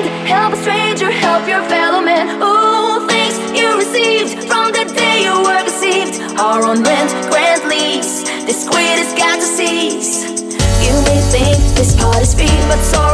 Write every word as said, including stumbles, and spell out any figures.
friend, help a stranger, help your fellow man. Ooh, things you received from the day you were deceived are on rent, grant lease. This quit has got to cease. You may think this part is free, but sorry.